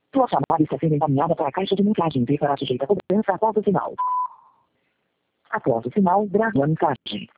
Tua chamada está sendo encaminhada para a caixa de mensagens e será sujeita a cobrança após o sinal. Após o sinal, grave a mensagem.